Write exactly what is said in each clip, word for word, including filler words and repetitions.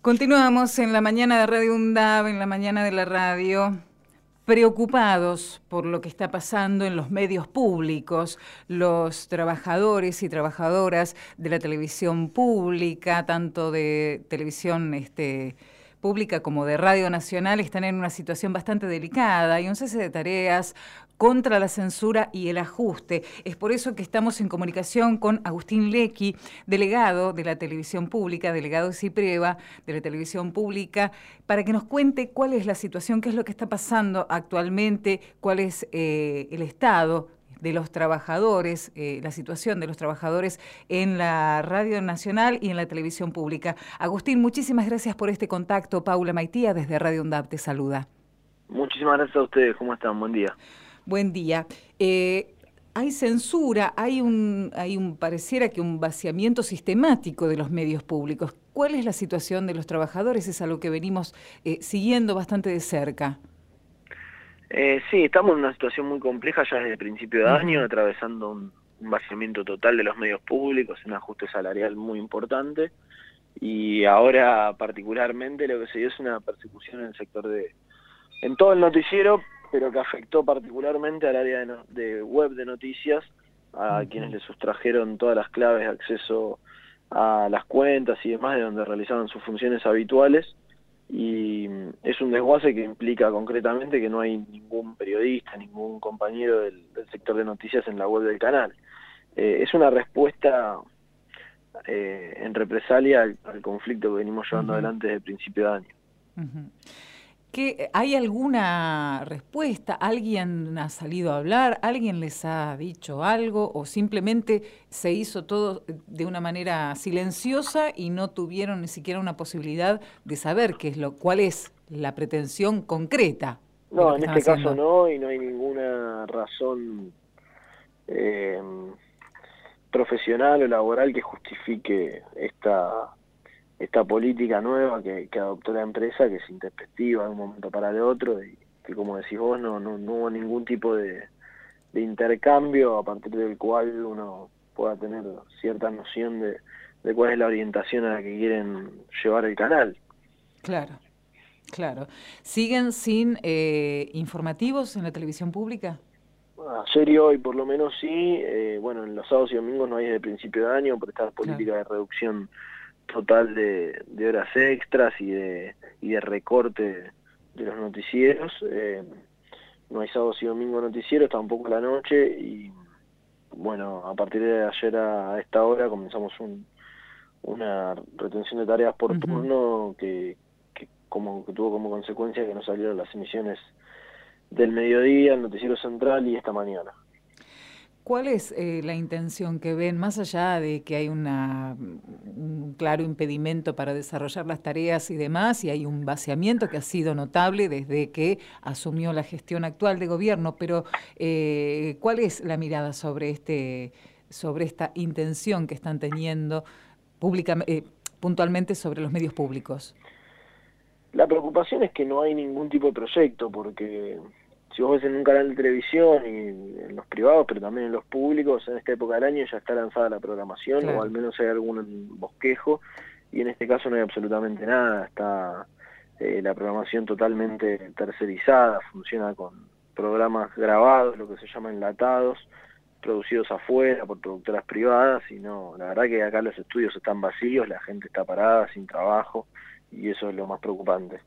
Continuamos en la mañana de Radio UNDAB, en la mañana de la radio, preocupados por lo que está pasando en los medios públicos, los trabajadores y trabajadoras de la televisión pública, tanto de televisión este, pública como de Radio Nacional, están en una situación bastante delicada. Hay un cese de tareas contra la censura y el ajuste. Es por eso que estamos en comunicación con Agustín Lecchi, delegado de la televisión pública, delegado de CIPREVA, de la televisión pública, para que nos cuente cuál es la situación, qué es lo que está pasando actualmente, cuál es eh, el estado de los trabajadores, eh, la situación de los trabajadores en la Radio Nacional y en la televisión pública. Agustín, muchísimas gracias por este contacto. Paula Maitía, desde Radio UNDAB, te saluda. Muchísimas gracias a ustedes. ¿Cómo están? Buen día. Buen día. Eh, hay censura, hay un, hay un, pareciera que un vaciamiento sistemático de los medios públicos. ¿Cuál es la situación de los trabajadores? Es algo que venimos eh, siguiendo bastante de cerca. Eh, sí, estamos en una situación muy compleja ya desde el principio de uh-huh. año, atravesando un, un vaciamiento total de los medios públicos, un ajuste salarial muy importante, y ahora particularmente lo que se dio es una persecución en el sector de, en todo el noticiero, pero que afectó particularmente al área de, no, de web de noticias, a uh-huh. quienes le sustrajeron todas las claves de acceso a las cuentas y demás de donde realizaban sus funciones habituales, y es un desguace que implica concretamente que no hay ningún periodista, ningún compañero del, del sector de noticias en la web del canal. Eh, es una respuesta eh, en represalia al, al conflicto que venimos llevando uh-huh. adelante desde el principio de año. Uh-huh. ¿Qué, ¿Hay alguna respuesta? ¿Alguien ha salido a hablar? ¿Alguien les ha dicho algo? ¿O simplemente se hizo todo de una manera silenciosa y no tuvieron ni siquiera una posibilidad de saber qué es lo, cuál es la pretensión concreta? No, en este haciendo? caso no, y no hay ninguna razón eh, profesional o laboral que justifique esta... esta política nueva que, que adoptó la empresa, que es intempestiva de un momento para el otro, y que, como decís vos, no, no, no hubo ningún tipo de, de intercambio a partir del cual uno pueda tener cierta noción de, de cuál es la orientación a la que quieren llevar el canal. Claro, claro. ¿Siguen sin eh, informativos en la televisión pública? Ayer y hoy por lo menos sí, eh, bueno, en los sábados y domingos no hay desde el principio de año por esta política claro. de reducción total de, de horas extras y de y de recorte de, de los noticieros. Eh, no hay sábados y domingos noticieros, tampoco la noche, y bueno, a partir de ayer a, a esta hora comenzamos un, una retención de tareas por uh-huh. turno que, que, como, que tuvo como consecuencia que no salieron las emisiones del mediodía, el noticiero central y esta mañana. ¿Cuál es eh, la intención que ven, más allá de que hay una, un claro impedimento para desarrollar las tareas y demás, y hay un vaciamiento que ha sido notable desde que asumió la gestión actual de gobierno, pero eh, ¿cuál es la mirada sobre este, sobre esta intención que están teniendo pública, eh, puntualmente sobre los medios públicos? La preocupación es que no hay ningún tipo de proyecto, porque si vos ves en un canal de televisión y en los privados, pero también en los públicos, en esta época del año ya está lanzada la programación, claro. o al menos hay algún bosquejo, y en este caso no hay absolutamente nada. Está eh, la programación totalmente tercerizada, funciona con programas grabados, lo que se llama enlatados, producidos afuera por productoras privadas, y no, la verdad que acá los estudios están vacíos, la gente está parada, sin trabajo, y eso es lo más preocupante.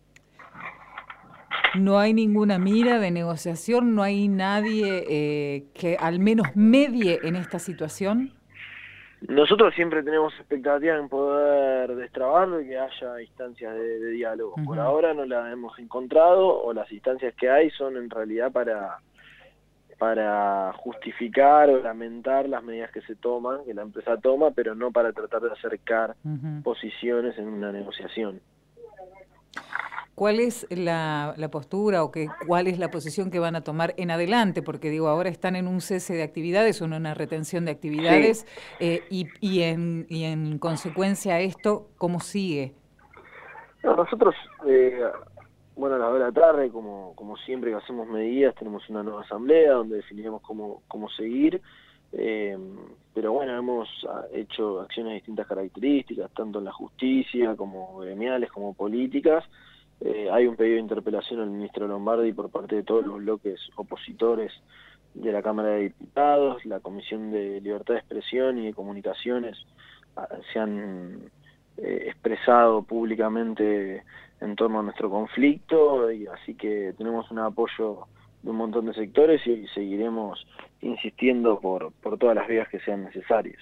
No hay ninguna mira de negociación, no hay nadie eh, que al menos medie en esta situación. Nosotros siempre tenemos expectativa en poder destrabarlo y que haya instancias de, de diálogo. Uh-huh. Por ahora no las hemos encontrado, o las instancias que hay son en realidad para, para justificar o lamentar las medidas que se toman, que la empresa toma, pero no para tratar de acercar uh-huh. posiciones en una negociación. ¿Cuál es la, la postura o que, cuál es la posición que van a tomar en adelante? Porque digo, ahora están en un cese de actividades o en una retención de actividades, sí. eh, y, y, en, y en consecuencia a esto, ¿cómo sigue? No, nosotros, eh, bueno, a las dos de la tarde, como, como siempre que hacemos medidas, tenemos una nueva asamblea donde definiremos cómo, cómo seguir. Eh, pero bueno, hemos hecho acciones de distintas características, tanto en la justicia como gremiales, como políticas. Eh, hay un pedido de interpelación al ministro Lombardi por parte de todos los bloques opositores de la Cámara de Diputados. La Comisión de Libertad de Expresión y de Comunicaciones se han eh, expresado públicamente en torno a nuestro conflicto, y así que tenemos un apoyo de un montón de sectores y seguiremos insistiendo por, por todas las vías que sean necesarias.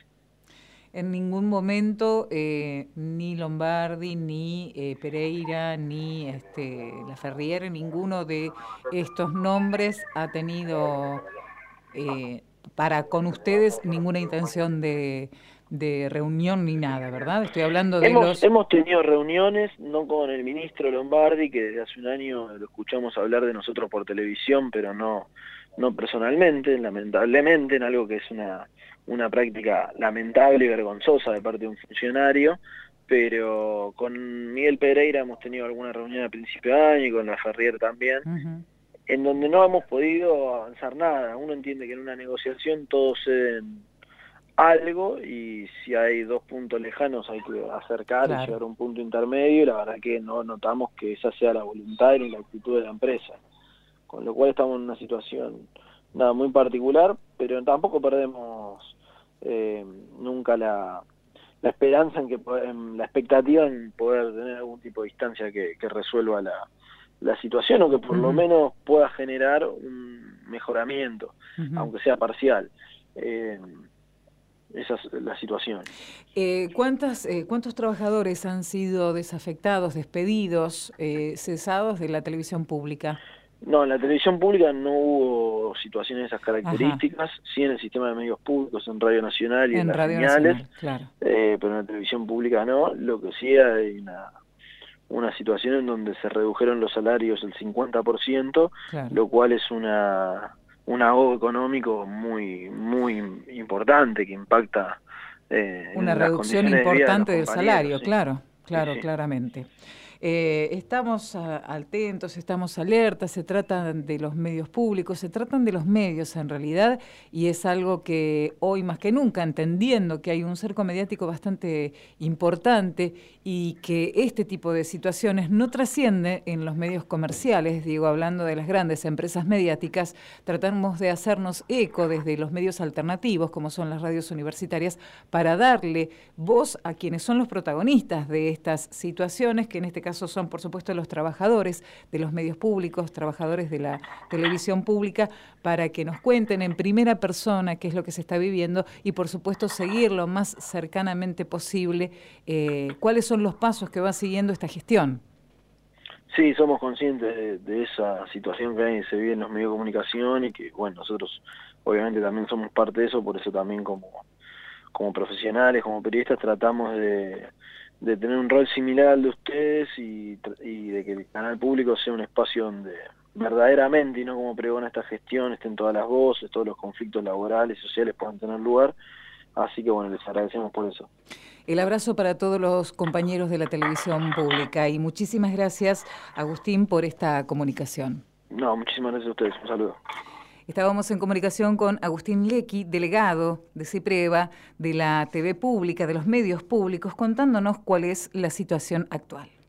En ningún momento eh, ni Lombardi, ni eh, Pereira, ni este, Laferriere, ninguno de estos nombres ha tenido eh, para con ustedes ninguna intención de, de reunión ni nada, ¿verdad? Estoy hablando de hemos, los... Hemos tenido reuniones, no con el ministro Lombardi, que desde hace un año lo escuchamos hablar de nosotros por televisión, pero no, no personalmente, lamentablemente, en algo que es una, una práctica lamentable y vergonzosa de parte de un funcionario. Pero con Miguel Pereira hemos tenido alguna reunión a principio de año y con Laferriere también, uh-huh. en donde no hemos podido avanzar nada. Uno entiende que en una negociación todos ceden algo, y si hay dos puntos lejanos hay que acercar, claro, y llegar a un punto intermedio, y la verdad que no notamos que esa sea la voluntad ni la actitud de la empresa, con lo cual estamos en una situación nada muy particular, pero tampoco perdemos eh, nunca la, la esperanza en que en la expectativa en poder tener algún tipo de instancia que, que resuelva la, la situación, o que por uh-huh. lo menos pueda generar un mejoramiento, uh-huh. aunque sea parcial. Eh, Esa es la situación. Eh, ¿cuántas, eh, ¿Cuántos trabajadores han sido desafectados, despedidos, eh, cesados de la televisión pública? No, en la televisión pública no hubo situaciones de esas características. Ajá. Sí en el sistema de medios públicos, en Radio Nacional y en, en las Radio señales, Nacional, claro. eh, pero en la televisión pública no. Lo que sí hay una, una situación en donde se redujeron los salarios el cincuenta por ciento, claro, lo cual es una... un ahogo económico muy muy importante que impacta eh, una en reducción las importante de del salario, sí. claro, claro, sí, sí. claramente. Eh, estamos a, atentos, estamos alertas, se tratan de los medios públicos, se tratan de los medios en realidad, y es algo que hoy más que nunca, entendiendo que hay un cerco mediático bastante importante y que este tipo de situaciones no trasciende en los medios comerciales, digo, hablando de las grandes empresas mediáticas, tratamos de hacernos eco desde los medios alternativos, como son las radios universitarias, para darle voz a quienes son los protagonistas de estas situaciones, que en este caso son, por supuesto, los trabajadores de los medios públicos, trabajadores de la televisión pública, para que nos cuenten en primera persona qué es lo que se está viviendo y, por supuesto, seguir lo más cercanamente posible eh, cuáles son los pasos que va siguiendo esta gestión. Sí, somos conscientes de, de esa situación que hay, se vive en los medios de comunicación, y que, bueno, nosotros obviamente también somos parte de eso, por eso también como, como profesionales, como periodistas, tratamos de... de tener un rol similar al de ustedes y, y de que el canal público sea un espacio donde verdaderamente, y no como pregona esta gestión, estén todas las voces, todos los conflictos laborales, sociales puedan tener lugar. Así que bueno, les agradecemos por eso. El abrazo para todos los compañeros de la televisión pública y muchísimas gracias, Agustín, por esta comunicación. No, muchísimas gracias a ustedes. Un saludo. Estábamos en comunicación con Agustín Lecchi, delegado de CIPREVA, de la T V pública, de los medios públicos, contándonos cuál es la situación actual.